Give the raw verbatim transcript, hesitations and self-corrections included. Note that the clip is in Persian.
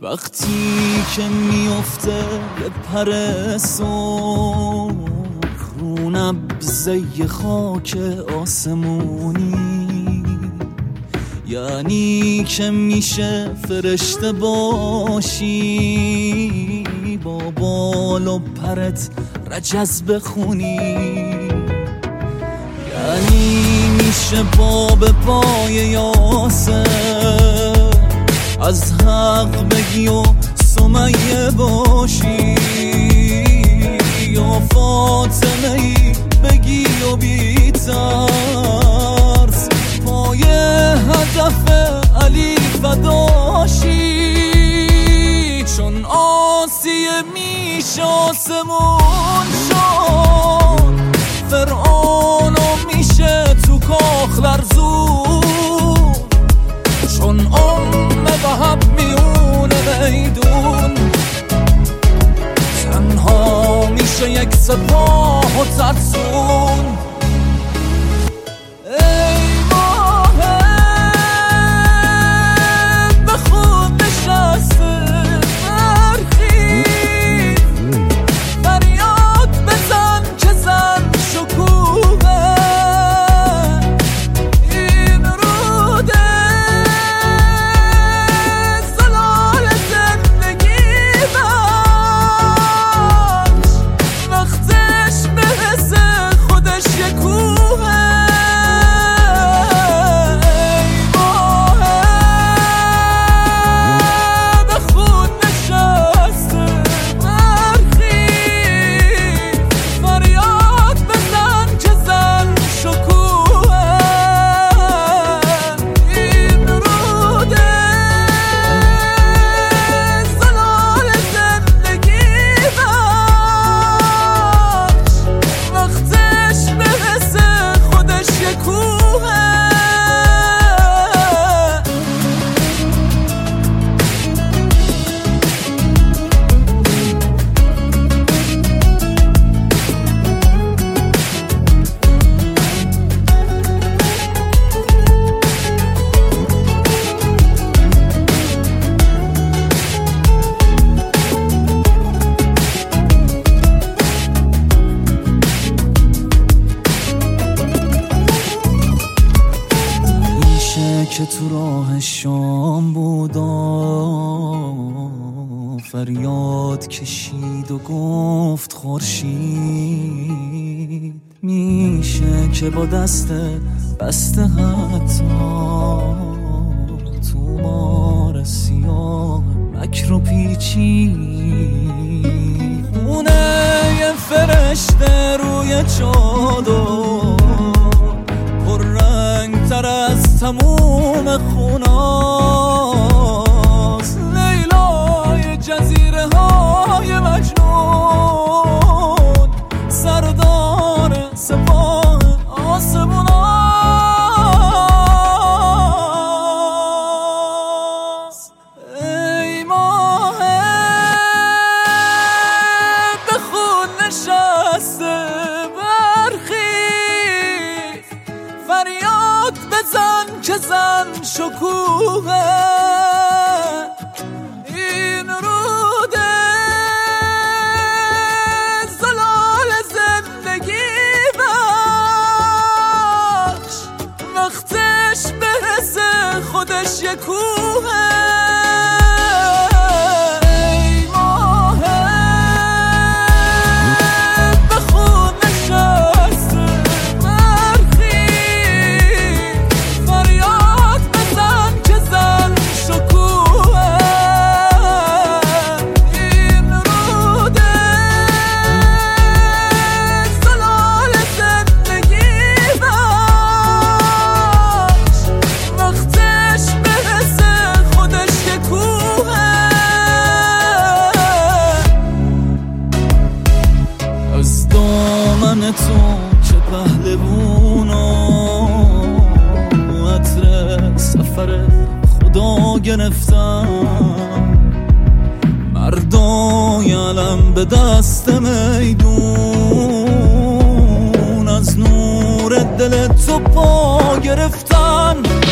وقتی که میفته به پر سرخ رو نبضه خاک آسمونی، یعنی که میشه فرشته باشی با بال و پرت رجز بخونی، یعنی میشه باب پای یاسر از حق بگی و سمیه باشی، یا فاطمه ای بگی و بی ترس پای هدف علی فداشی، چون آسیه میشه آسمون شد، فرعونو میشه تو کاخ لرزون، چون ام وهب میونه میدون تنها میشه یک سپاه و ترسون. ای ماه به خود نشسته برخیز، فریاد بزن که زن شکوه این روده زلال زندگی بخش، وقتش برسه خودش یه کوه. که تو راه شام بودا فریاد کشید و گفت خورشید، میشه که با دست بسته حتی تو مار سیاه مکر و پیچی، خونه یه فرشته روی چادر پر رنگ تر از تموم خوناست، لیلای جزیره های مجنون سردار سپاه آسموناست. ای ماه به خون نشسته برخیز، فریاد بزن که زن شکوه این روده زلال زندگی بخش، وقتش برسه خودش یه کوه. از دامن تو چه پهلوونا عطر سفر خدا گرفتم، مردای علم به دست میدون از نور دل تو پا گرفتن.